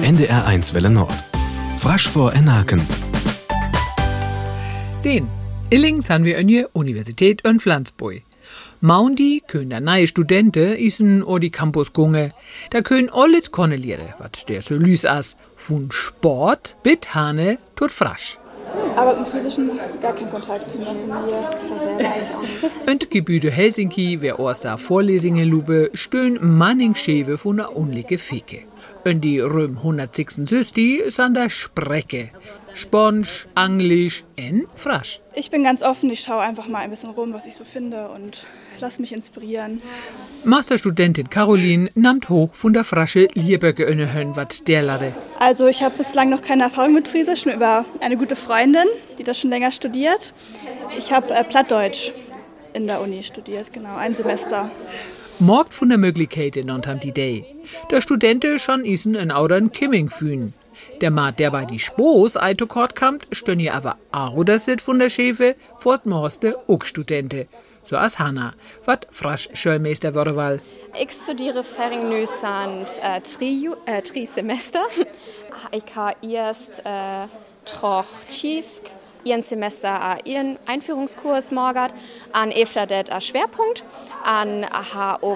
NDR1 Welle Nord. Frasch vor Enaken. Den Illings haben wir eine Universität in Flensburg. Maundi können da neue Studenten isen o die Campus gunge. Da können alles konnelieren, was der so lüs as. Von Sport bis Hane tot Frasch. Aber im Friesischen gar kein Kontakt in der Familie. Das selber eigentlich auch nicht. Und Gebüde Helsinki, wer aus der Vorlesungen lube, stöhn Manningschewe von der unlige Feke. Und die Röm 166 ist an der Sprecke. Sponsch, Anglisch und Frasch. Ich bin ganz offen, ich schaue einfach mal ein bisschen rum, was ich so finde und lass mich inspirieren. Masterstudentin Caroline nimmt hoch von der Frasche Lieberge innehön, was der lade. Also ich habe bislang noch keine Erfahrung mit Friesisch, nur über eine gute Freundin, die das schon länger studiert. Ich habe Plattdeutsch in der Uni studiert, genau, ein Semester. Morgt von der Möglichkeiten und haben die Idee. Der Studenten schon isen in Audern Kimming fühlen. Der Mat, der bei die Spoos Eitokort kommt, stön ihr aber auch das Sit von der Schäfe, fortmorste auch Studenten. So als Hanna, wat Frasch Schulmeister würde wohl. Ich studiere Feringnösand drei Semester. Ich habe erst troch Tschiesk, ein Semester ihren Einführungskurs morgen, an efter det Schwerpunkt, an auch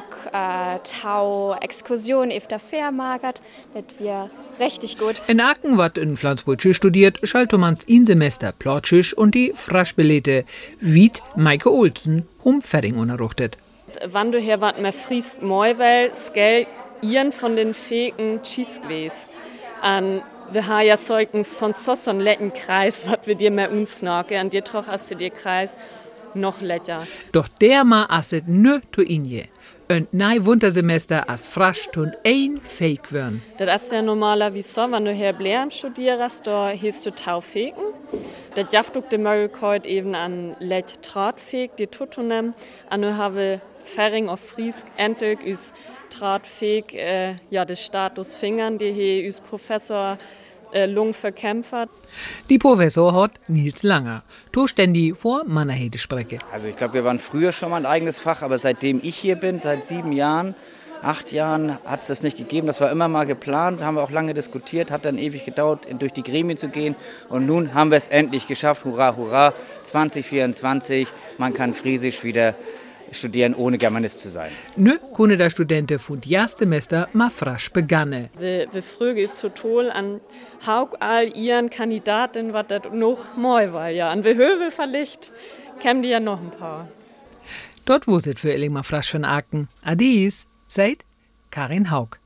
Tau Exkursion efter Fairmarkt, das wir richtig gut. In Aachen wat in Flensburg studiert, schaltomans ein Semester Plotschig und die Fraschbelete Wied Maike Olsen Fering unterrichtet. Wann du her wat mehr friest Meuwel, skell ihren von den Feken Tschiesk an wir haben ja sonst so einen lecken Kreis, was wir dir mehr unsnaken. Und dir troch hast du dir Kreis noch lecker. Doch der ma asset nö to inje. Und nei Wintersemester as frasch tun ein Fake wern. Das ist ja normaler wie so, wenn du her Blären studierst, da hast du Taufeken. Das jaft du die Möglichkeit eben an lett Drahtfeg, die Tutunem. Und du habe Fering auf Friesk endlich ist Drahtfeg, des Status Fingern, die hier ist Professor Lung verkämpft. Die Professor hat Nils Langer, zuständig vor Mannerhede Sprecke. Also ich glaube, wir waren früher schon mal ein eigenes Fach, aber seitdem ich hier bin, seit 7 Jahren, 8 Jahren, hat es das nicht gegeben. Das war immer mal geplant, haben wir auch lange diskutiert, hat dann ewig gedauert, durch die Gremien zu gehen. Und nun haben wir es endlich geschafft. Hurra, hurra, 2024, man kann Friesisch wieder studieren, ohne Germanist zu sein. Nö, kunne der Studenten von Semester ma frasch beganne. Wir früge ist so toll an hauk all ihren Kandidaten, was das noch mal war, ja. An wir Höwe verlicht, kämen die ja noch ein paar. Dort wuset für Illing ma frasch von Aachen. Adies, seid Karin Haug.